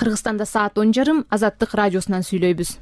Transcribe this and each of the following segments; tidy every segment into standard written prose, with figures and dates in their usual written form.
Кыргызстанда саат 10:30. Азаттык радиосунан сүйлөйбүз.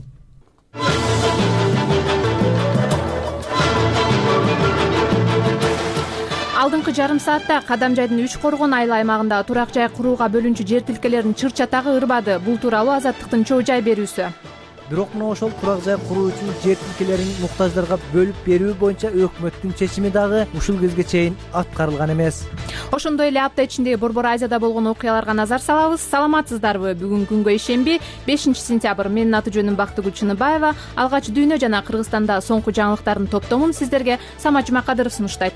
Алдыңкы жарым саатта Кадамжайдын 3 коргон айыл аймагында турак жай курууга бөлүнчү жер тилкелеринин чыр чатагы ырбады. Бул тууралуу Азаттыктын чоо жай берүүсү. Бирок мына ошол турак жай куруу үчүн жер тилкелерин муктаждарга бөлүп берүү боюнча өкмөттүн чечими дагы ушул кезге чейин аткарылган эмес. Ошондой эле апта ичинде Борбор Азияда болгон окуяларга назар салабыз. Саламатсыздарбы? Бүгүн күнгө ишемби, 5-сентябрь. Менин аты жөнүм Бактыгүл Чыныбаева. Алгач дүйнө жана Кыргызстанда соңку жаңылыктардын топтомун сиздерге Самат Жумакадыров сунуштайт.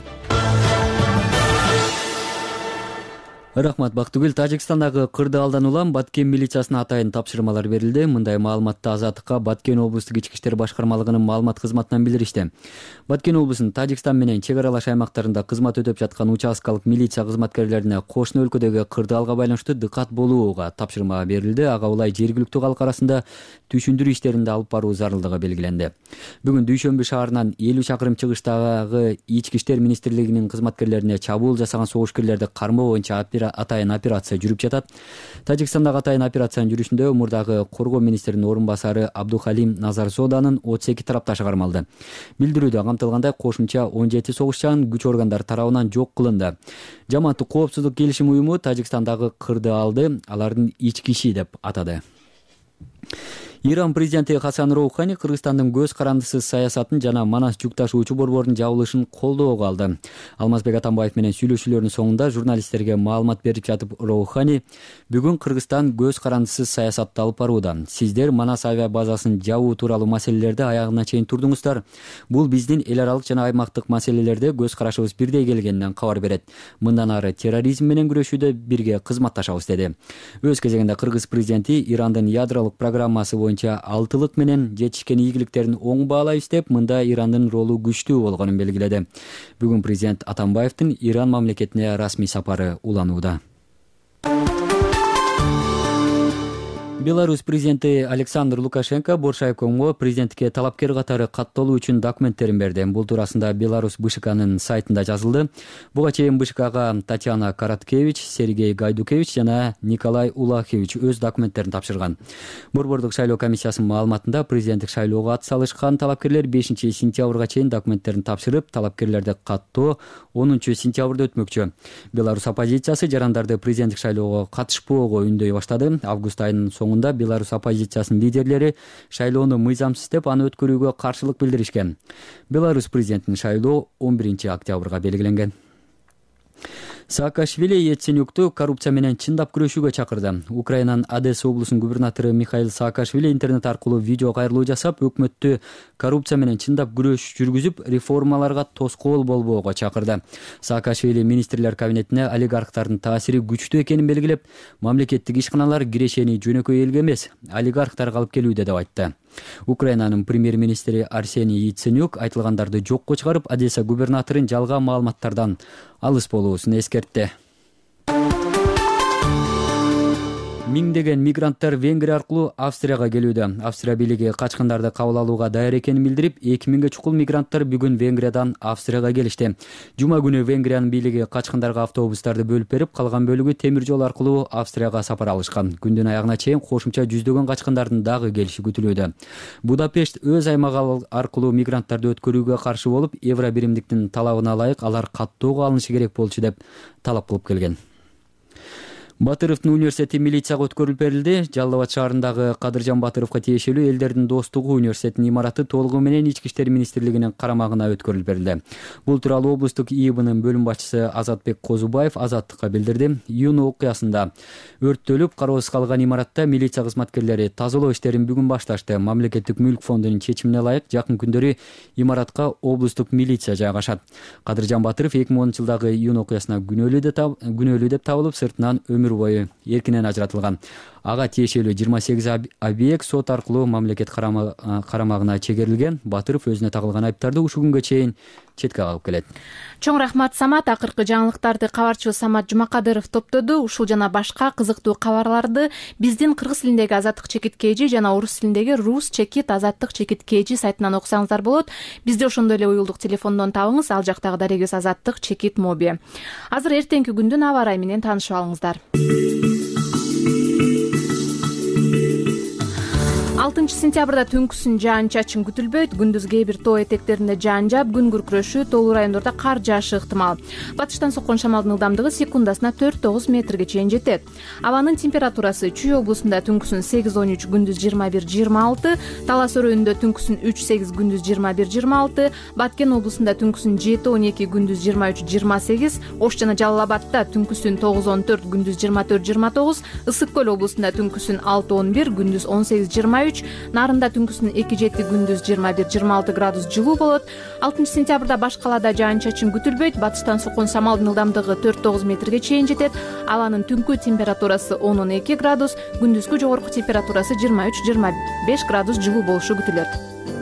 Рахмат Бактыгүл. Тажикстандагы кырдаалдан улам Баткен милициясына атайын тапшырмалар берилди. Мындай маалыматты Азаттыкка Баткен облустук ички иштер башкармалыгынын маалымат кызматынан билдиришти. Баткен облусунун Тажикстан менен чек аралаш аймактарында кызмат өтөп жаткан участкалык милиция кызматкерлерине кошуна өлкөдөгү кырдаалга байланыштуу дыкат болууга тапшырма берилди. Ага улай жергиликтүү калк арасында түшүндүрүү иштеринде алып баруу зарылдыгы белгиленди. Бүгүн Дүйшөмбү шаарынан 50 чакырым чыгыштагы ички иштер министрлигинин кызматкерлерине чабуул жасаган согушкерлерди кармоо боюнча атайын операция жүрүп жатат. Тажикстандагы атайын операциянын жүрүшүндө мурдагы коргоо министринин орун басары Абдухалим Назарзоданын 32 тарапташы кармалды. Билдирүүдө камтылгандай кошумча 17 согушчан күч органдары тарабынан жок кылынды. Жамааттык коопсуздук келишим уюму Тажикстандагы кырдаалды алардын ички иши деп атады. Иран президенти Хасан Роухани Кыргызстандын көз карандысыз саясатын жана Манас жүк ташуучу борборунун жабылышын колдоого алды. Алмазбек Атамбаев менен сүйлөшүүлөрдүн соңунда журналисттерге маалымат берип жатып Роухани бүгүн Кыргызстан көз карандысыз саясатты алып барууда. Сиздер Манас авиа базасын жабуу тууралуу маселелерди аягына чейин турдуңуздар. Бул биздин эл аралык жана аймактык маселелерде көз карашыбыз бирдей келгенинен кабар берет. Мындан ары терроризм менен күрөшүүдө бирге кызматташабыз деди. Өз кезегинде Кыргыз президенти Ирандын ядролук программасы боюнча алтылык менен жетишкен ийгиликтерин оң баалайбыз деп, мында Ирандын ролу күчтүү болгонун белгиледи. Бүгүн президент Атамбаевдин Иран мамлекетине расмий сапары уланууда. Беларусь президенти Александр Лукашенко Боршаевкомго президенттикке талапкер катары катталуу үчүн документтерин берди. Бул туурасында Беларусь БШКнын сайтында жазылды. Буга чейин БШКга Татьяна Караткевич, Сергей Гайдукевич жана Николай Улахевич өз документтерин тапшырган. Борбордук шайлоо комиссиясынын маалыматында президенттик шайлоого ат салышкан талапкерлер 5-сентябрга чейин документтерин тапшырып, талапкерлерди каттоо 10-сентябрда өтмөкчү. Беларусь оппозициясы жарандарды президенттик шайлоого катышпоого үндөй баштады. Август айынын соңунда Беларусь оппозициясынын лидерлери шайлоону мыйзамсыз деп аны өткөрүүгө каршылык билдиришкен. Беларусь президентинин шайлоо 11-октябрга белгиленген. Саакашвили Яценюкту коррупция менен чындап күрөшүүгө чакырды. Украинанын Одесса облусунун губернатору Михаил Саакашвили интернет аркылуу видео кайрылуу жасап, өкмөттү коррупция менен чындап күрөш жүргүзүп, реформаларга тоскоол болбоого чакырды. Саакашвили министрлер кабинетине олигархтардын таасири күчтүү экенин белгилеп, мамлекеттик ишканалар кирешени жөнөкөй элге эмес, олигархтарга алып келүүдө деп айтты. Украинанын премьер-министри Арсений Яценюк айтылгандарды жокко чыгарып, Одесса губернаторун жалган маалыматтардан алыс болуусун эскертти. Миңдеген мигранттар Венгрия аркылуу Австрияга келүүдө. Австрия бийлиги качкындарды кабыл алууга даяр экенин билдирип, 2000ге чукул мигранттар бүгүн Венгриядан Австрияга келишти. Жума күнү Венгриянын бийлиги качкындарга автобустарды бөлүп берип, калган бөлүгү темир жол аркылуу Австрияга сапар алышкан. Күндүн аягына чейин кошумча жүздөгөн качкындардын дагы келиши күтүлүүдө. Будапешт өз аймагы аркылуу мигранттарды өткөрүүгө каршы болуп, евро биримдиктин талабына ылайык алар каттоого алынышы керек болчу деп талап кылып келген. Батыровдун университети милицияга өткөрүлүп берилди. Жалал Абад шаарындагы Кадыржан Батыровго тиешелүү Элдердин достугу университетинин имараты толугу менен Ички иштер министрлигинин карамагына өткөрүлүп берилди. Бул тууралуу облустук ИИБнын бөлүм башчысы Азатбек Козубаев Азаттыкка билдирди. Июнь окуясында өрттөлүп, кароосуз калган имаратта милиция кызматкерлери тазалоо иштерин бүгүн башташты. Мамлекеттик мүлк фондунун чечимине ылайык жакын күндөрү имаратка облустук милиция жайгашат. Кадыржан Батыров 2010-жылдагы июнь окуясына күнөөлүү деп табылып, сыртынан өмүр бою эркинен ажыратылган. Ага тиешелүү 28 объект сот аркылуу мамлекет карамагына чегерилген. Батыров өзүнө тагылган айыптарды ушул күнгө чейин четке кагып келет. Чоң рахмат Самат. Акыркы жаңылыктарды кабарчыбыз Самат Жумакадыров топтоду. Ушул жана башка кызыктуу кабарларды биздин кыргыз тилиндеги Азаттык чекит KG жана орус тилиндеги Рус чекит Азаттык чекит KG сайтынан окусаңыздар болот. Бизди ошондой эле уюлдук телефондон табыңыз. Ал жактагы дарегибиз Азаттык чекит моби. Азыр эртеңки күндүн аба ырайы менен таанышып алыңыздар. 6-сентябрда түнкүсүн жаан-чачын күтүлбөйт. Күндүз кээ бир тоо этектеринде жаан жаап, күн күркүрөшүү, тоолуу райондордо кар жаашы ыктымал. Батыштан соккон шамалдын ылдамдыгы секундасына 4-9 метрге чейин жетет. Абанын температурасы Чүй облусунда түнкүсүн 8-13, күндүз 21-26, Талас өрөөнүндө түнкүсүн 3-8, күндүз 21-26, Баткен облусунда түнкүсүн 7-12, күндүз 23-28, Ош жана Жалал Абадта түнкүсүн 9-14, күндүз 24-29, Ысык көл облусунда түнкүсүн 6-11, күндүз 18-23, Нарында түнкүсүн 2-7, күндүз 21-26 градус жылуу болот. 6-сентябрда баш калаада жаан-чачын күтүлбөйт. Батыштан соккон шамалдын ылдамдыгы 4-9 метрге чейин жетет. Абанын түнкү температурасы 10-12 градус, күндүзгү жогорку температурасы 23-25 градус жылуу болушу күтүлөт.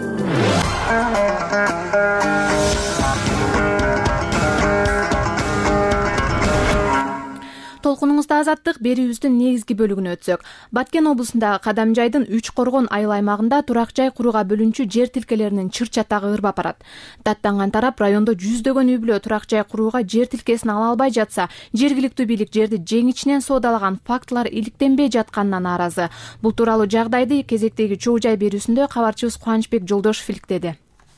Толкунуңузда азаттык берүүбүздүн негизги бөлүгүнө өтсөк. Баткен облусундагы Кадамжайдын 3 коргон айыл аймагында турак жай курууга бөлүнчү жер тилкелеринин чыр-чатагы ырбап барат. Даттанган тарап райондо жүздөгөн үй бүлө турак жай курууга жер тилкесин ала албай жатса, жергиликтүү бийлик жерди жеңичинен соодалаган фактылар иликтенбей жатканына нааразы. Бул тууралуу жагдайды кезектеги чоо жай берүүсүндө кабарчыбыз Кубанычбек Жолдошов иликтеди.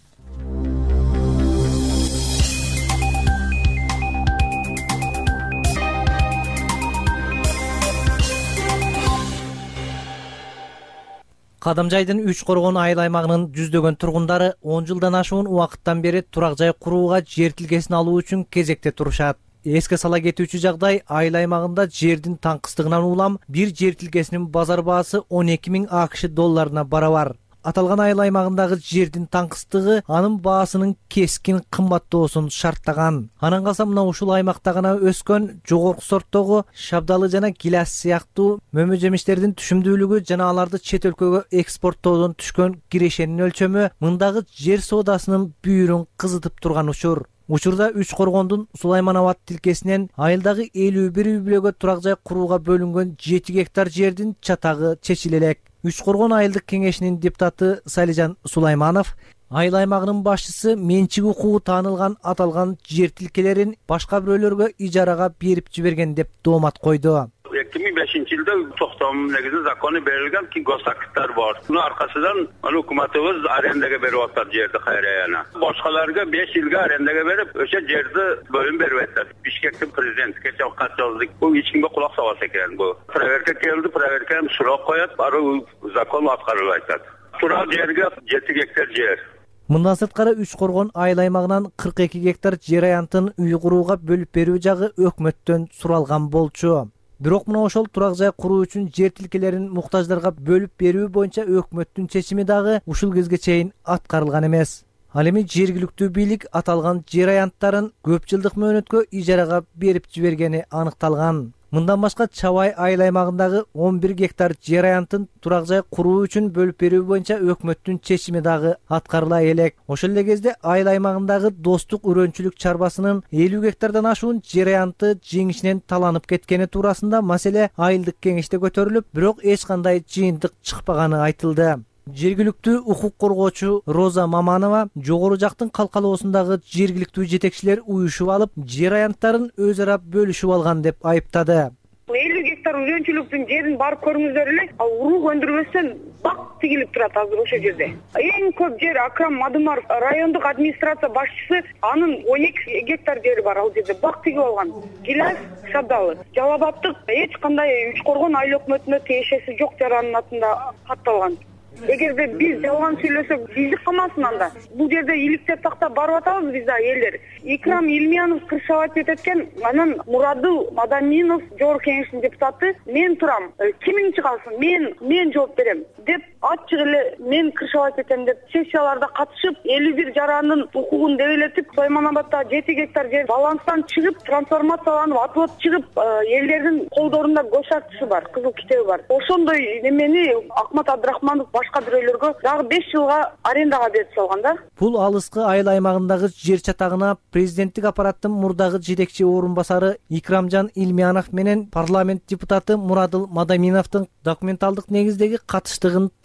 Кадамжайдын 3 коргон айыл аймагынын жүздөгөн тургундары 10 жылдан ашуун убакыттан бери турак жай курууга жер тилкесин алуу үчүн кезекте турушат. Эске сала кетүүчү жагдай, айыл аймагында жердин таңкыстыгынан улам бир жер тилкесинин базар баасы 12.000 АКШ долларына барабар. Аталган айыл аймагындагы жердин таңкыстыгы анын баасынын кескин кымбаттоосун шарттаган. Анан калса мына ушул аймакта гана өскөн жогорку сорттогу шабдалы жана гиляс сыяктуу мөмө жемиштердин түшүмдүүлүгү жана аларды чет өлкөгө экспорттоодон түшкөн кирешенин өлчөмү мындагы жер соодасынын бүйүрүн кызытып турган учур. Учурда 3 коргондун Сулайман Абад тилкесинен айылдагы 51 үй бүлөгө турак жай курууга бөлүнгөн 7 гектар жердин чатагы чечиле элек. 3 коргон айылдык кеңешинин депутаты Салижан Сулайманов айыл аймагынын башчысы менчик укугу таанылган аталган жер тилкелерин башка бирөөлөргө ижарага берип жиберген деп доомат койду. 2005-жылда токтом негизинде закону берилген ки госактар бар. Мунун аркасынан өкмөтүбүз арендага берип атат жерди кайра. Башкаларга 5 жылга арендага берип, ошо жерди бөлүм берип атат. Бишкектин президенти кече кат жазды. Бул эч кимге кулак салбаса экен. Бул проверка келди, проверканы сурап коет, ары закон аткарылып атат. Турак жерге 7 гектар жер. Мындан сырткары 3 коргон айыл аймагынан 42 гектар жер аянтын үй курууга бөлүп берүү жагы өкмөттөн суралган болчу. Бирок мына ошол турак жай куруу үчүн жер тилкелерин муктаждарга бөлүп берүү боюнча өкмөттүн чечими дагы ушул кезге чейин аткарылган эмес. Ал эми жергиликтүү бийлик аталган жер аянттарын көп жылдык мөөнөткө ижарага берип жибергени аныкталган. Мындан башка Чабай айыл аймагындагы 11 гектар жер аянтын турак жай куруу үчүн бөлүп берүү боюнча өкмөттүн чечими дагы аткарыла элек. Ошол эле кезде айыл аймагындагы Достук үрөнчүлүк чарбасынын 50 гектардан ашуун жер аянты жеңишинен таланып кеткени туурасында маселе айылдык кеңеште көтөрүлүп, бирок эч кандай жыйынтык чыкпаганы айтылды. Жергиликтүү укук коргоочу Роза Маманова жогору жактын калкалоосундагы жергиликтүү жетекчилер уюшуп алып, жер аянттарын өз ара бөлүшүп алган деп айыптады. 50 гектар үрөнчүлүктүн жерин барып көрүңүздөр эле. Урук өндүрбөстөн бак тигилип турат азыр ошол жерде. Эң көп жер Акрам Мадымаров райондук администрация башчысы, анын 12 гектар жери бар ал жерде бак тигип алган. Гиляс Шабдалы, Жалал Абадтык эч кандай 3 коргон айыл өкмөтүнө тиешеси жок жаранын атында катталган. Эгерде биз жалган сүйлөсөк, биздик калмасын анда. Бул жерде иликтеп тактап барып атабыз биз да элдер. Икрам Илмиянов кырсалап кеткен, анан Мурадыл Мадаминов жогорку кеңештин депутаты, мен турам, кимиң чыгасың, мен жооп берем деп ачык эле мен кырсалап кетем деп сессияларда катышып, 51 жарандын укугун дебелетип, Сулайман Абадта 7 гектар жер баланстан чыгып, трансформацияланып, отвод чыгып, элдердин колдорунда госактысы бар, кызыл китеби бар. Ошондой немени Акмат Абдрахманов башка бирөөлөргө дагы 5 жылга арендага берип салган да. Бул алыскы айыл аймагындагы жер чатагына президенттик аппараттын мурдагы жетекчи орун басары Икрамжан Илмиянов менен парламент депутаты Мурадыл Мадаминовдун документалдык негиздеги катыштыгын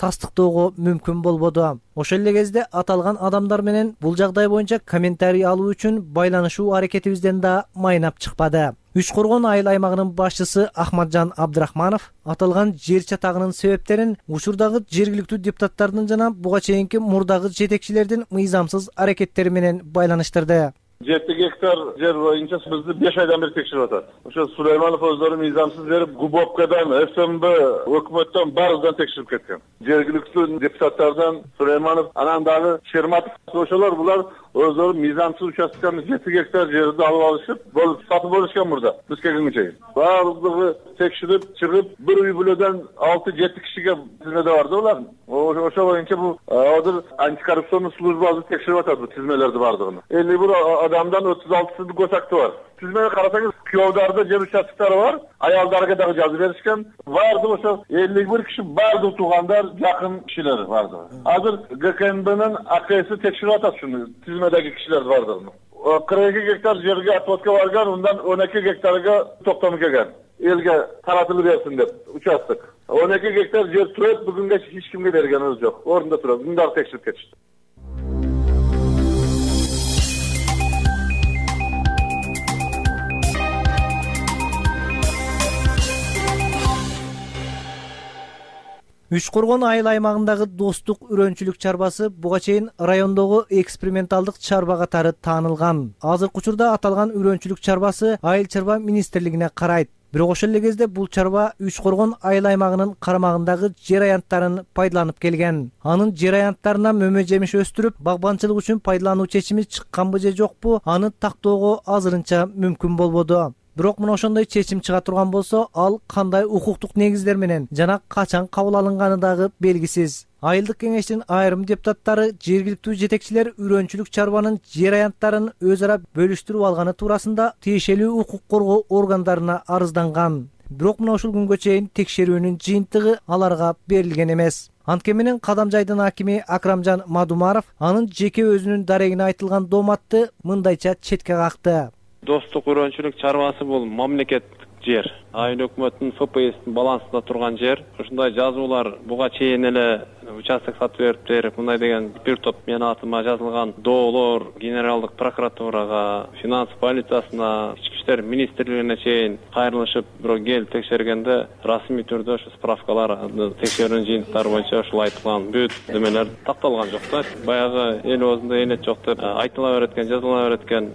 тастыктоого мүмкүн болбоду. Ошол эле кезде аталган адамдар менен бул жагдай боюнча комментарий алуу үчүн байланышуу аракетибизден да майнап чыкпады. Үч Коргон айыл аймагынын башчысы Ахматжан Абдрахманов аталган жер чатагынын себептерин учурдагы жергиликтүү депутаттардын жана буга чейинки мурдагы жетекчилердин мыйзамсыз аракеттери менен байланыштырды. 7 гектар жер боюнча бизди 5 айдан бeri текшерип атат. Ошо Сулайманов өздөрү мыйзамсыз берип, ГУБОПКдан, ФМБ, өкмөттөн баарынан текшерип кеткен. Жергиликтүү депутаттардан Сулайманов, анан дагы Шерматов, ошолор булар өздөрү мыйзамсыз участканы 7 гектар жерди алып алышып, сатып алышкан мурда. Биз келгенге чейин. Баардыгы текшерип чыгып, бир үй бүлөдөн 6-7 кишиге тизмеде барды булар. Ошо боюнча бул азыр антикоррупционный службасы текшерип атат бул тизмелерди баардыгын. 51 адамдан 36 госакты бар. Тизмени карасаңыз, күйөөдөрдө жер участкалары бар, аялдарга дагы жазып беришкен. Баардыгы ошо 51 киши баардыгы туугандар, жакын кишилер баардыгы. Азыр ГКНБнын АКСи текшерип атат шуну тизмедеги кишилерди баардыгын. 42 гектар жерге отводка барган, ундан 12 гектарга токтом келген. Элге таратылып берсин деп участок. 12 гектар жер турат, бүгүнгө эч кимге бергенибиз жок. Орунда турат. Мында текшерип кетишти. Үч Коргон айыл аймагындагы достук үрөнчүлүк чарбасы буга чейин райондогу эксперименталдык чарба катары таанылган. Азыркы учурда аталган үрөнчүлүк чарбасы айыл чарба министрлигине карайт. Бирок ошол эле кезде бул чарба Үч Коргон айыл аймагынын карамагындагы жер аянттарын пайдаланып келген. Анын жер аянттарына мөмө жемиш өстүрүп, багбанчылык үчүн пайдалануу чечими чыкканбы же жокпу, аны тактоого азырынча мүмкүн болбоду. Бирок мына ошондой чечим чыга турган болсо, ал кандай укуктук негиздер менен жана качан кабыл алынганы дагы белгисиз. Айылдык кеңештин айрым депутаттары жергиликтүү жетекчилер үрөнчүлүк чарбанын жер аянттарын өз ара бөлүштүрүп алганы туурасында тиешелүү укук коргоо органдарына арызданган. Бирок мына ушул күнгө чейин текшерүүнүн жыйынтыгы аларга берилген эмес. Анткени менен Кадамжайдын акими Акрамжан Мадумаров анын жеке өзүнүн дарегине айтылган дооматты мындайча четке какты. Достук үрөнчүлүк чарбасы бул мамлекеттик жер. Айыл өкмөттүн ФПСтин балансында турган жер. Ушундай жазуулар буга чейин эле участок сатып берип, мындай деген бир топ менин атыма жазылган доолор Генералдык прокуратурага, финанс полициясына, ички иштер министрлигине чейин кайрылышып, бирок келип текшергенде расмий түрдө ошу справкалар, текшерүүнүн жыйынтыктары боюнча ушул айтылган бүт немелер такталган жок да. Баягы эл оозунда элет жок деп айтыла берет экен, жазыла берет экен.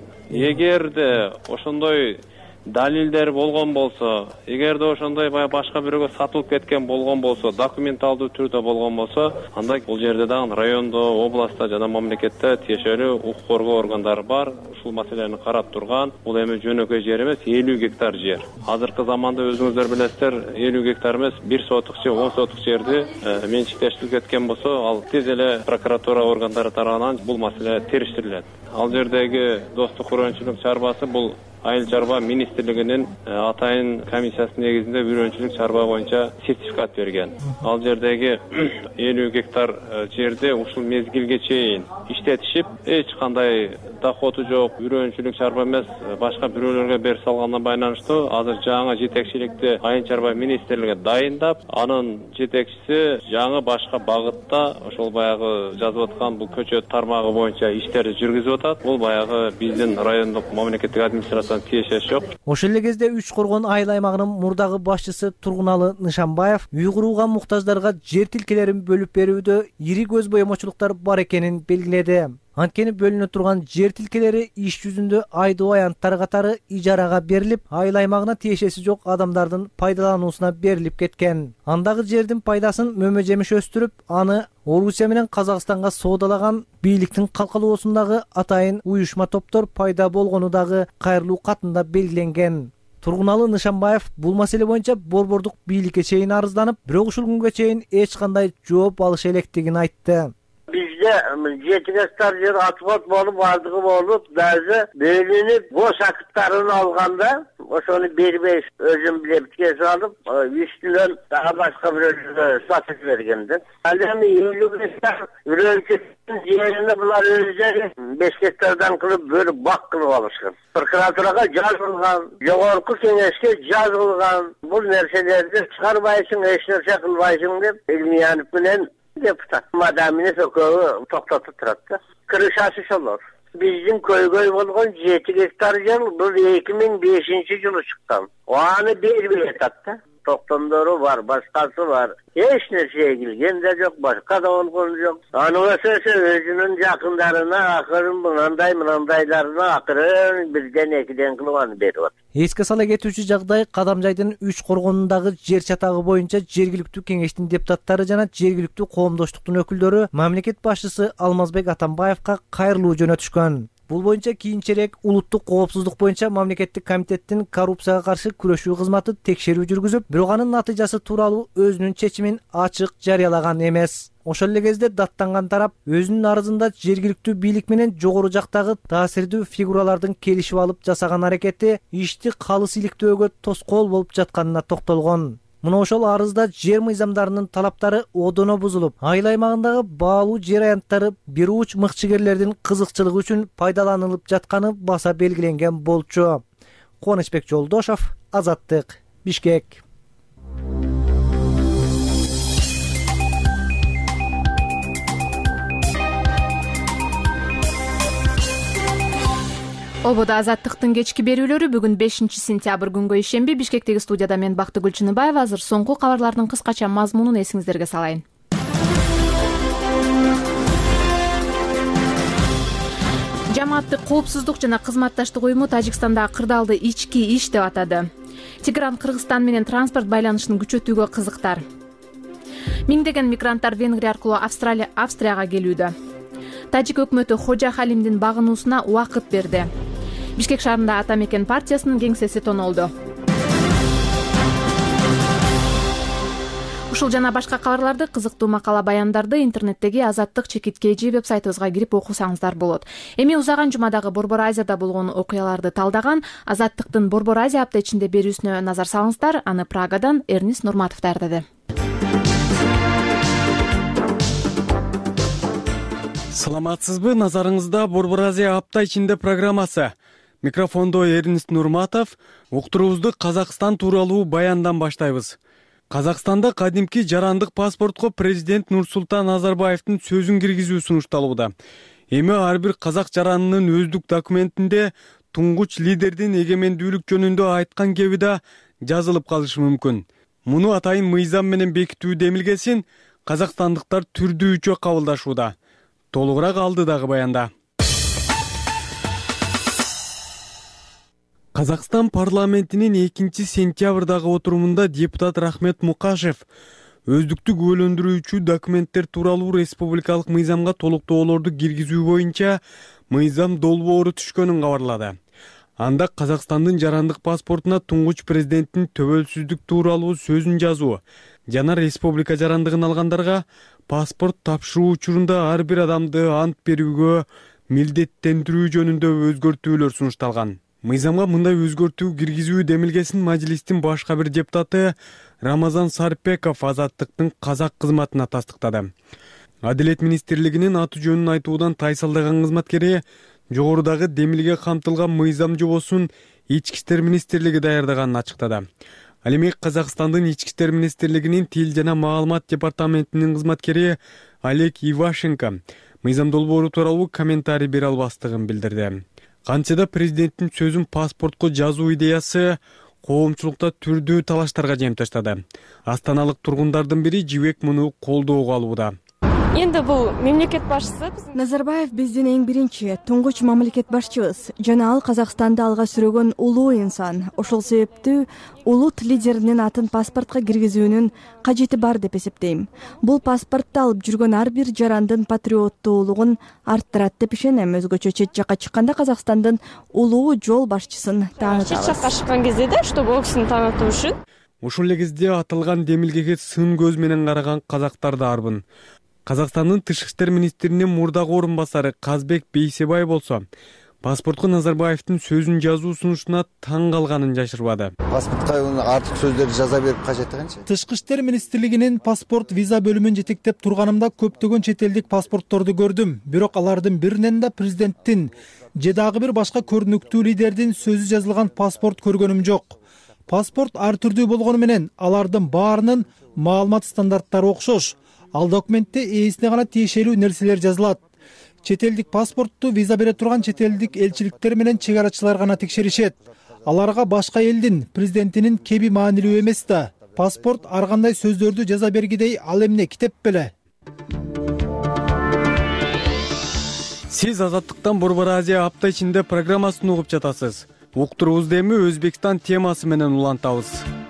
Эгерде ошондой далилдер болгон болсо, эгерде ошондой башка бирөөгө сатылып кеткен болгон болсо, документалдуу түрдө болгон болсо, анда бул жерде дагы райондо, областта жана мамлекетте тиешелүү укук коргоо органдары бар. Ушул маселени карап турган. Бул эми жөнөкөй жер эмес, 50 гектар жер. Азыркы заманда өзүңүздөр билесиздер, 50 гектар эмес, 1 сотук же 10 сотук жерди менчиктештирип кеткен болсо, ал тез эле прокуратура органдары тарабынан бул маселе териштирилет. Ал жердеги достук үрөнчүлүк чарбасы бул айыл чарба министрлигинин атайын комиссиясынын негизинде үрөнчүлүк чарба боюнча сертификат берген. Ал жердеги 50 гектар жерди ушул мезгилге чейин иштетишип, эч кандай доходу жок, үрөнчүлүк чарба эмес, башка бирөөлөргө берип салганына байланыштуу азыр жаңы жетекчиликти айыл чарба министрлиги дайындап, анын жетекчиси жаңы башка багытта ошол баягы жазып аткан бул көчөт тармагы боюнча иштерди жүргүзүп атат. Бул баягы биздин райондук мамлекеттик администрация тиешеси жок. Ошол эле кезде Үч Коргон айыл аймагынын мурдагы башчысы Тургуналы Нышанбаев үй курууга муктаждарга жер тилкелерин бөлүп берүүдө ири көз боемочулуктар бар экенин белгиледи. Анткени бөлүнө турган жер тилкелери иш жүзүндө айдоо аянттар катары ижарага берилип, айыл аймагына тиешеси жок адамдардын пайдалануусуна берилип кеткен. Андагы жердин пайдасын мөмө жемиш өстүрүп, аны Орусия менен Казакстанга соодалаган бийликтин калкалоосундагы атайын уюшма топтор пайда болгону дагы кайрылуу катында белгиленген. Тургуналы Нышанбаев бул маселе боюнча борбордук бийликке чейин арызданып, бирок ушул күнгө чейин эч кандай жооп алыша электигин айтты. Bizde 7 hektar yer atvat bolup, vardığı bolup, bazı bölünüp, boş akıtlarını alganda, onu bir özüm bile bitkesi alıp, üstünden daha başka bir ölçüde satıp vergendi. Alemi 50 hektar ürönküsünün yerinde bunlar öleceği 5 hektardan kılıp böyle bak kılıp alışkın. Prokuraturaga yazılgan, Jogorku Kengeşke yazılgan bu nerselerde çıkarmayısın, eş nerse kılmayısın deyip, ilmiyanıp bilen Депутат. Madamine sokağı toktatıp turattı. Kırışası şolor. Bizim köy bolgon 7 hektar yer bu 2005 yılı çıktan. O anı bir etatta. Toktanları var, başkası var. Hiç nerseye girgen de yok, başka da olgun yok. Anıvasası özünün yakınlarına akırın, mınandaylarına akırın, birden ekiden kılvanı beriyor. Эске сала кетүүчү жагдай Кадамжайдын 3 коргонундагы жер чатагы боюнча жергиликтүү кеңештин депутаттары жана жергиликтүү коомдоштуктун өкүлдөрү мамлекет башчысы Алмазбек Атамбаевка кайрылуу жөнөтүшкөн. Бул боюнча кийинчерээк улуттук коопсуздук боюнча мамлекеттик комитеттин коррупцияга каршы күрөшүү кызматы текшерүү жүргүзүп, бирок анын натыйжасы тууралуу өзүнүн чечимин ачык жарыялаган эмес. Ошол эле кезде даттанган тарап өзүнүн арызында жергиликтүү бийлик менен жогору жактагы таасирдүү фигуралардын келишип алып жасаган аракети ишти калыс иликтөөгө тоскоол болуп жатканына токтолгон. Мына ошол арызда жер мыйзамдарынын талаптары одоно бузулуп, айыл аймагындагы баалуу жер аянттары бир уч мыкчыгерлердин кызыкчылыгы үчүн пайдаланылып жатканы баса белгиленген болчу. Кубанычбек Жолдошов, Азаттык, Бишкек. Ободо Азаттыктын кечки берүүлөрү бүгүн 5 сентябрь күнгө ишемби Бишкектеги студияда мен Бактыгүл Чыныбаева. Азыр соңку кабарлардын кыскача мазмунун эсиңиздерге салайын. Жамааттык коопсуздук жана кызматташтык уюму Тажикстандагы кырдаалды ички иш деп атады. Тигран Кыргызстан менен транспорт байланышын күчөтүүгө кызыктар. Миңдеген мигранттар Венгрия аркылуу Австрияга келүүдө. Тажик өкмөтү Хожа Халимдин багынуусуна убакыт берди. Бишкек шаарында Ата Мекен партиясынын кеңсеси тонолду. Ушул жана башка кабарларды, кызыктуу макала баяндарды интернеттеги Азаттык ЧКТ вебсайтыбызга кирип окусаңыздар болот. Эми узаган жумадагы Борбор Азияда болгон окуяларды талдаган Азаттыктын Борбор Азия апта ичинде берүүсүнө назар салыңыздар. Аны Прагадан Эрнис Нурматов даярдады. Саламатсызбы, назарыңызда Борбор Азия апта ичинде программасы. Микрофондо Эрнис Нурматов, уктуруубузду Казакстан тууралуу баяндан баштайбыз. Казакстанда кадимки жарандык паспортко президент Нурсултан Назарбаевдин сөзүн киргизүү сунушталууда. Эми ар бир казак жаранынын өздүк документинде туңгуч лидердин эгемендүүлүк жөнүндө айткан кеби да жазылып калышы мүмкүн. Муну атайын мыйзам менен бекитүү демилгесин казакстандыктар түрдүүчө кабылдашууда. Толугураак алдыдагы баянда. Казакстан парламентинин 2 сентябрдагы отурумунда депутат Рахмет Мукашев өздүктүк өлөндүрүүчү документтер тууралуу республикалык мыйзамга толуктоолорду киргизүү боюнча мыйзам долбоору түшкөнүн кабарлады. Анда Казакстандын жарандык паспортуна туңгуч президенттин төбөлсүздүк тууралуу сөзүн жазуу жана республика жарандыгын алгандарга паспорт тапшыруу учурунда ар бир адамды ант берүүгө милдеттендирүү жөнүндө өзгөртүүлөр сунушталган. Мыйзамга мындай өзгөртүү киргизүү демилгесин мажлистин башка бир депутаты Рамазан Сарпеков Азаттыктын казак кызматына тастыктады. Адилет министрлигинин аты жөнүн айтуудан тайсалдаган кызматкери жогорудагы демилге камтылган мыйзам жобосун Ички иштер министрлиги даярдаганын ачыктады. Ал эми Казакстандын Ички иштер министрлигинин тил жана маалымат департаментинин кызматкери Олег Ивашенко мыйзам долбоору тууралуу комментарий бере албастыгын билдирди. Канчада президенттин сөзүн паспортко жазуу идеясы коомчулукта түрдүү талаштарга жем таштады. Астаналык тургундардын бири Жибек муну колдоого алууда. Эndi бул мемлекет башчысы Назарбаев биздин эң биринчи туңгуч мамлекет башчыбыз. Жана ал Казакстанды алга сүрөгөн улуу инсан. Ошол себептүү улут лидеринин атын паспортко киргизүүнүн кажети бар деп эсептейм. Бул паспортду алып жүргөн ар бир жарандын патриоттуулугун арттырат деп ишенем. Өзгөчө чет жакка чыкканда Казакстандын улуу жол башчысын таанытабыз. Чет жакка чыккан кезде да, чтобы ол кишини таанытуу үчүн. Ошол эле кезде аталган демилгеге сын көз менен караган казактар да арбын. Казакстандын тышкы иштер министринин мурдагы орун басары Казбек Бейсебай болсо, паспортко Назарбаевдин сөзүн жазуу сунушуна таң калганын жашырбады. Паспортко артык сөздөрдү жаза берип кажеттигенчи? Тышкы иштер министрлигинин паспорт виза бөлүмүн жетектеп турганымда көптөгөн чет элдик паспортторду көрдүм. Бирок алардын биринен да президенттин же дагы бир башка көрүнүктүү лидердин сөзү жазылган паспорт көргөнүм жок. Паспорт ар түрдүү болгону менен алардын баарынын маалымат стандарттары окшош. Ал документте ээсине гана тиешелүү нерселер жазылат. Чет элдик паспортту виза бере турган чет элдик элчиликтер менен чек арачылар гана текшеришет. Аларга башка элдин президентинин кеби маанилүү эмес да. Паспорт ар кандай сөздөрдү жаза бергидей ал эмне китеп беле. Сиз Азаттыктан Борбор Азия апта ичинде программасын угуп жатасыз. Уктуруубузду эми Өзбекстан темасы менен улантабыз.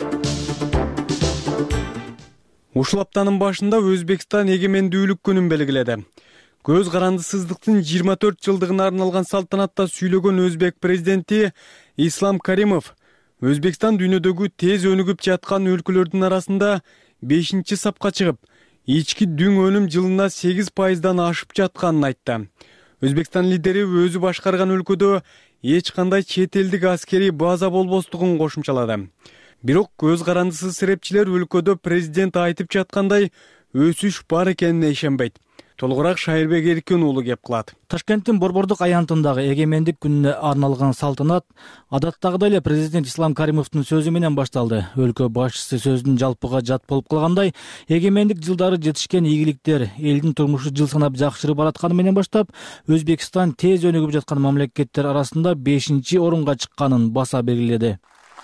Ушул аптанын башында Өзбекстан эгемендүүлүк күнүн белгиледи. Көз карандысыздыктын 24 жылдыгына арналган салтанатта сүйлөгөн өзбек президенти Ислам Каримов Өзбекстан дүйнөдөгү тез өнүгүп жаткан өлкөлөрдүн арасында 5-сапка чыгып, ички дүң өнүм жылына 8%дан ашып жатканын айтты. Өзбекстан лидери өзү башкарган өлкөдө эч кандай чет элдик аскерий база болбостугун кошумчалады. Бирок көз карандысыз серепчилер өлкөдө президент айтып жаткандай өсүш бар экенине ишенбейт. Толугураак Шайырбек Эркин уулу кеп кылат. Ташкенттин Борбордук аянтындагы эгемендик күнүнө арналган салтанат адаттагыдай эле президент Ислам Каримовдун сөзү менен башталды. Өлкө башчысы сөзүн жалпыга жат болуп калгандай, эгемендик жылдары жетишкен ийгиликтер, элдин турмушу жыл санап жакшырып баратканы менен баштап, Өзбекстан тез өнүгүп жаткан мамлекеттер арасында 5-орунга чыкканын баса белгиледи.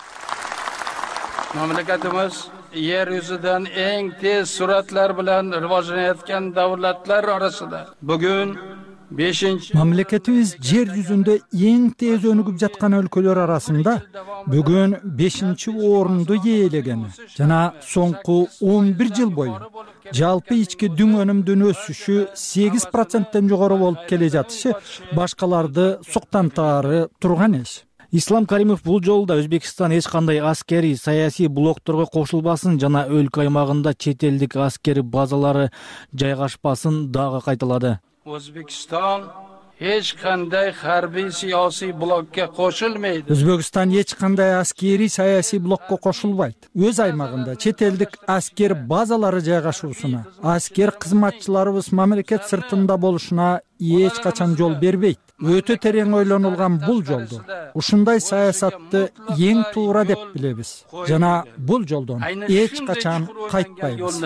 Mamlakatimiz yer yuzidan eng tez suratlar bilan rivojlanayotgan davlatlar orasida. Bugun 5. Mamlaketimiz жер жүзүндө эң тез өнүгүп жаткан өлкөлөр арасында бүгүн 5-орунду ээлеген. Жана соңку 11 жыл бою жалпы ички дүң өнүмдүн өсүшү 8%тен жогору болуп келе жатышы башкаларды суктантаары турган эш. Ислам Каримов бул жолу да Өзбекстан эч кандай аскерий, саясий блокторго кошулбасын жана өлкө аймагында чет элдик аскери базалары жайгашпасын дагы кайталады. O'zbekiston hech qanday harbiy siyosiy blokka qo'shilmaydi. Өзбекстан эч кандай аскерий, саясий блокко кошулбайт. Өз аймагында чет элдик аскер базалары жайгашуусуна, аскер кызматчыларыбыз мамлекет сыртында болушуна эч качан жол бербейт. Өтө терең ойлонулган бул жолду ушундай саясатты эң туура деп билебиз. Жана бул жолдон эч качан кайтпайбыз.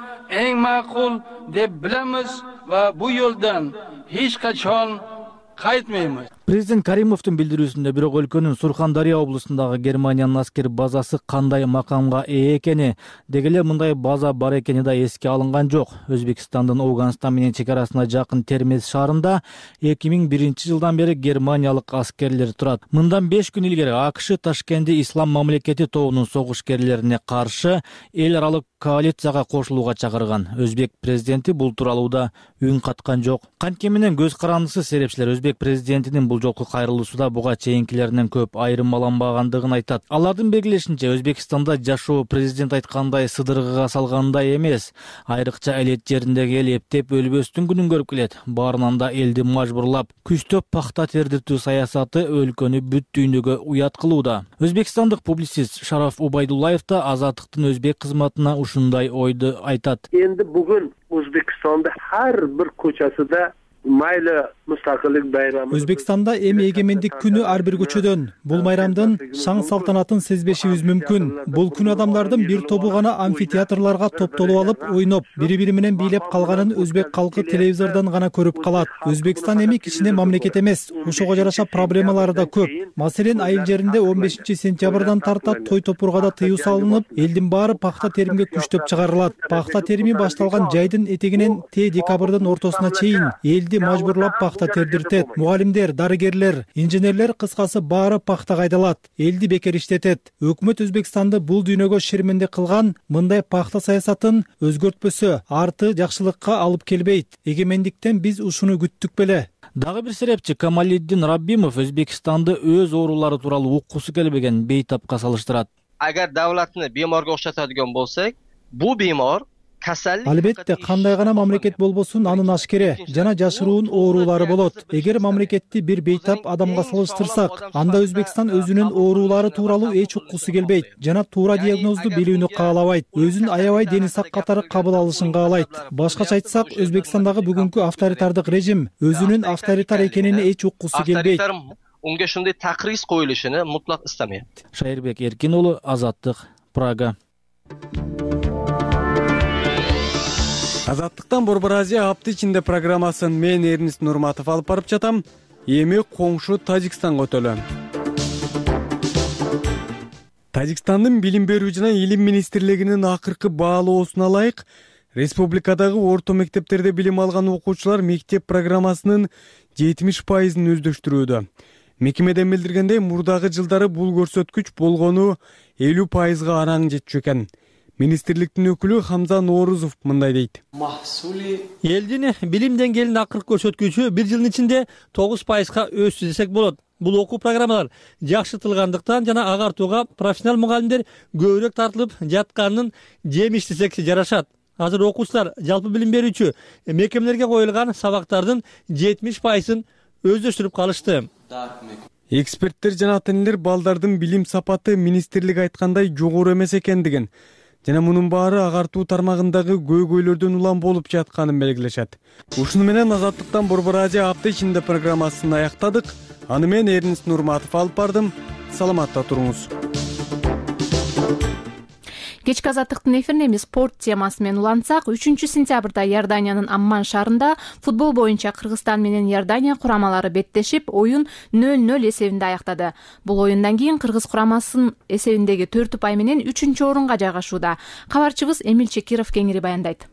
Эң макул деп билебиз ва бу yo'ldan hech qachon qaytmaymiz. Президент Каримовдун билдирүүсүндө бирок өлкөнүн Сурхандария облусундагы Германиянын аскер базасы кандай макамга ээ экени, деги эле мындай база бар экени да эске алынган жок. Өзбекстандын Ауганстан менен чек арасына жакын Термез шаарында 2001 жылдан бери германиялык аскерлер турат. Мындан 5 күн илгери АКШ Ташкентте Ислам мамлекети тобунун согушкерлерине каршы эл аралык коалицияга кошулууга чакырган. Өзбек президенти бул тууралуу да үн каткан жок. Канткени менен көз карандысыз серепчилер өзбек президентинин бул жолку кайрылуусуда буга чейинкилеринен көп айырмаланбагандыгын айтат. Алардын белгилешинче Өзбекстанда жашоо президент айткандай сыдыргыга салгандай эмес. Айрыкча элет жериндеги эл эптеп өлбөстүн күнүн көрүп келет. Баарынан да элди мажбурлап, күчтөп пахта тердиртүү саясаты өлкөнү бүт дүйнөгө уят кылууда. Өзбекстандык публицист Шараф Убайдуллаев да Азаттыктын өзбек кызматына ушундай ойду айтат. Endi bugun O'zbekistonda har bir ko'chasida mayli mustaqillik bayrami. Өзбекстанда эми эгемендик күнү ар бир көчөдөн бул майрамдын шаң салтанатын сезбешибиз мүмкүн. Бул күн адамдардын бир тобу гана амфитеатрларга топтолуп алып, ойноп, бири-бири менен бийлеп калганын өзбек калкы телевизордон гана көрүп калат. Өзбекстан эми кичине мамлекет эмес, ошого жараша проблемалары да көп. Маселен, айыл жеринде 15 сентябрдан тарта той топургада тыюу салынып, элдин баары пахта теримге күчтөп чыгарылат. Пахта терими башталган жайдын этегинен декабрдын ортосуна чейин элди мажбурлап пахта тердиртет. Мугалимдер, дарыгерлер, инженерлер кыскасы баары пахтага айдалат. Элди бекер иштетет. Өкмөт Өзбекстанды бул дүйнөгө шерменде кылган мындай пахта саясатын өзгөртпөсө, арты жакшылыкка алып келбейт. Эгемендиктен биз ушуну күттүк беле. Дагы бир серепчи Камалиддин Раббимов Өзбекстанды өз оорулары тууралуу уккусу келбеген бейтапка салыштырат. Agar davlatni bemorga o'xshatadigan bo'lsak, bu bemor Албетте, кандай гана мамлекет болбосун анын ашкере жана жашыруун оорулары болот. Эгер мамлекетти бир бейтап адамга салыштырсак, анда Өзбекстан өзүнүн оорулары тууралуу эч уккусу келбейт жана туура диагнозду билүүнү каалабайт. Өзүн аябай дени сак катары кабыл алышын каалайт. Башкача айтсак, Өзбекстандагы бүгүнкү авторитардык режим өзүнүн авторитар экенине эч уккусу келбейт. Unga shunday taqriz qo'yilishini mutlaq istamayapti. Шайырбек Эркин уулу, Азаттык, Прага. Азаттыктан Борбор Азия апта ичинде программасын мен Эрнист Нурматов алып барып жатам. Эми коңшу Тажикстанга өтөлөм. Тажикстандын билим берүү жана илим министрлигинин акыркы баалоосуна ылайык, республикадагы орто мектептерде билим алган окуучулар мектеп программасынын 70%-ын өздөштүрүүдө. Мекемеден билдиргендей, мурдагы жылдары бул көрсөткүч болгону 50%-га араң жетчү экен. Министрликтин өкүлү Хамза Ноорузов мындай дейт. Элдин билим деңгээлинин акыркы көрсөткүчү 1 жылдын ичинде 9%-га өссү десек болот. Бул окуу программалар жакшыртылгандыктан жана агартууга профессионал мугалимдер көбүрөөк тартылып жатканын жемиш десек жарашат. Азыр окуучулар жалпы билим берүүчү мекемелерге коюлган сабактардын 70%-ын өздөштүрүп калышты. Эксперттер жана ата-энелер балдардын билим сапаты министрлик айткандай жогору эмес экендигин жана мунун баары агартуу тармагындагы көйгөйлөрдөн улам болуп жатканын белгилешет. Ушуну менен Азаттыктан Борбор Азия апта ичинде программасын аяктадык. Аны мен Эрнист Нурматов алып бардым. Саламатта туруңуз. Кечки Азаттыктын эфирине эми спорт темасы менен улантсак, 3-сентябрда Иорданиянын Амман шаарында футбол боюнча Кыргызстан менен Иордания курамалары беттешип, оюн 0-0 эсебинде аяктады. Бул оюндан кийин Кыргыз курамасынын эсебиндеги 4 упай менен 3-орунга жайгашууда. Кабарчыбыз Эмил Чекиров кеңири баяндайт.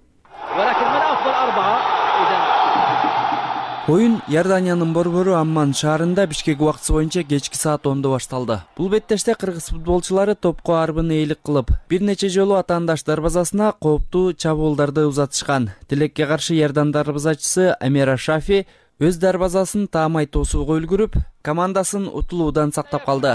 Оюн Иорданиянын борбору Амман шаарында Бишкек убактысы боюнча кечки саат 10-да башталды. Бул беттеште кыргыз футболчулары топко арбын ээлик кылып, бир нече жолу атаандаш дарбазасына кооптуу чабуулдарды узатышкан. Тилекке каршы Иордан дарбазачысы Амера Шафи өз дарбазасын таамай тосууга үлгүрүп, командасын утулуудан сактап калды.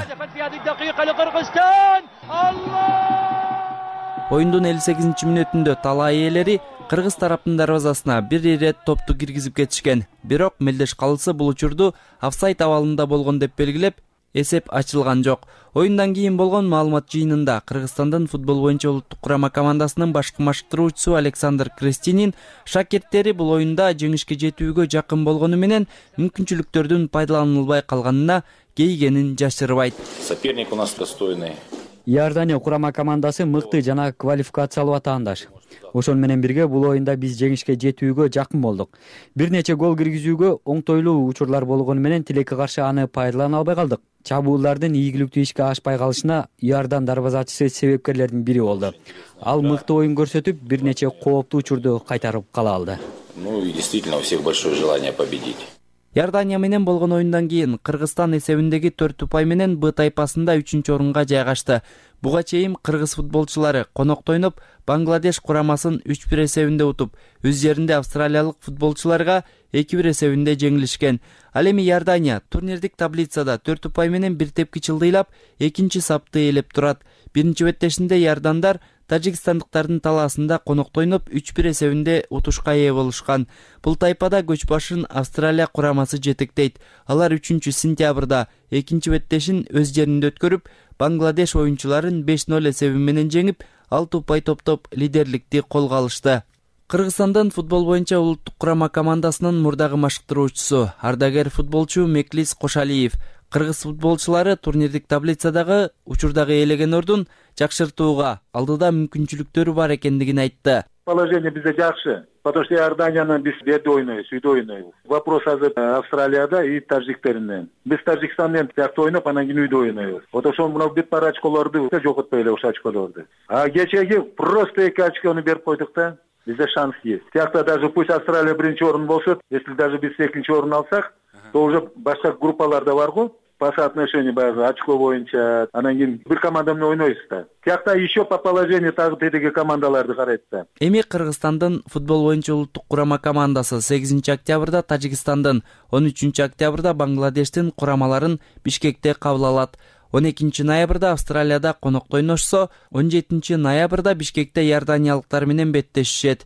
Оюндун 58-мүнөтүндө талай ээлери кыргыз тараптын дарбазасына бир ирет топту киргизип кетишкен. Бирок мелдеш калысы бул учурду офсайд абалында болгон деп белгилеп, эсеп ачылган жок. Оюндан кийин болгон маалымат жыйынында Кыргызстандын футбол боюнча улуттук курама командасынын башкы машыктыруучусу Александр Крестинин шакирттери бул оюнда жеңишке жетүүгө жакын болгону менен мүмкүнчүлүктөрдүн пайдаланылбай калганына кейигенин жашырбайт. Соперник у нас достойный. Иордания курама командасы мыкты жана квалификациялуу атаандаш. Ошол менен бирге бул оюнда биз жеңишке жетүүгө жакын болдук. Бир нече гол киргизүүгө оңтойлуу учурлар болгону менен тилекке каршы аны пайдалана албай калдык. Чабуулдардын ийгиликтүү ишке ашпай калышына Иордан дарбазачысы себепкерлердин бири болду. Ал мыкты оюн көрсөтүп, бир нече кооптуу учурду кайтарып кала алды. Ну и действительно у всех большое желание победить. Иордания менен болгон оюндан кийин Кыргызстан эсебиндеги 4 упай менен Б тайпасында 3-орунга жайгашты. Буга чейин кыргыз футболчулары конокто ойноп, Бангладеш курамасын 3-1 эсебинде утуп, өз жеринде австралиялык футболчуларга 2-1 эсебинде жеңилишкен. Ал эми Иордания турнирдик таблицада 4 упай менен бир тепкич ылдыйлап, экинчи сапты ээлеп турат. Биринчи беттешинде иордандар тажикстандыктардын талаасында конокто ойноп 3-1 эсебинде утушка ээ болушкан. Бул тайпада көч башын Австралия курамасы жетектейт. Алар 3-сентябрда экинчи беттешин өз жеринде өткөрүп, Бангладеш оюнчуларын 5-0 эсеби менен жеңип, 6 упай топтоп лидерликти колго алышты. Кыргызстандын футбол боюнча улуттук курама командасынын мурдагы машыктыруучусу, ардагер футболчу Меклис Кошалиев кыргыз футболчулары турнирдик таблицадагы учурдагы ээлеген ордун жакшыртууга, алдыда мүмкүнчүлүктөрү бар экендигин айтты. Положение бизде жакшы, потому что Иорданияны биз берде ойнойбуз, үйдө ойнойбуз. Вопрос азыр Австралияда и тажиктеринен. Биз Тажикстан менен тиякты ойноп, анан кийин үйдө ойнойбуз. Ошол мына бир пара очколорду жоготпой эле ошол очколорду. А кечеги просто 2 очкону берип койдук да. Бизде шанс есть. Тиякта даже пусть Австралия 1-чи орун болсо, если даже биз 2-чи орун алсак, то уже башка группаларда бар го. По соотношению баягы очко боюнча, анан кийин бир команда менен ойнойбуз да. Тиякта еще по положению тагы тетиги командаларды карайт да. Эми Кыргызстандын футбол боюнча улуттук курама командасы 8-октябрда Тажикстандын, 13-октябрда Бангладештин курамаларын Бишкекте кабыл алат. 12-ноябрда Австралияда конокто ойношсо, 17-ноябрда Бишкекте иорданиялыктар менен беттешишет.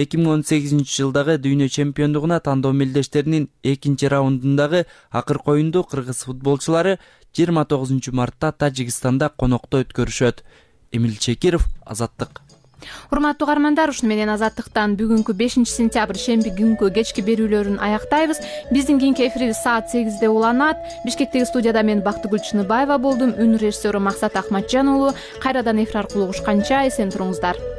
2018-жылдагы дүйнө чемпиондугуна тандоо мелдештеринин 2-раундундагы акыркы оюнду кыргыз футболчулары 29-мартта Тажикстанда конокто өткөрүшөт. Эмил Чекиров, Азаттык. Урматтуу угармандар, ушуну менен Азаттыктан бүгүнкү 5-сентябрь шемби күнгү кечки берүүлөрүн аяктайбыз. Биздин кийинки эфирибиз саат 8-де уланат. Бишкектеги студияда мен Бактыгүл Чыныбаева болдум. Үнү режиссеру Максат Ахматжан уулу. Кайрадан эфир аркылуу угушканча эсен туруңуздар.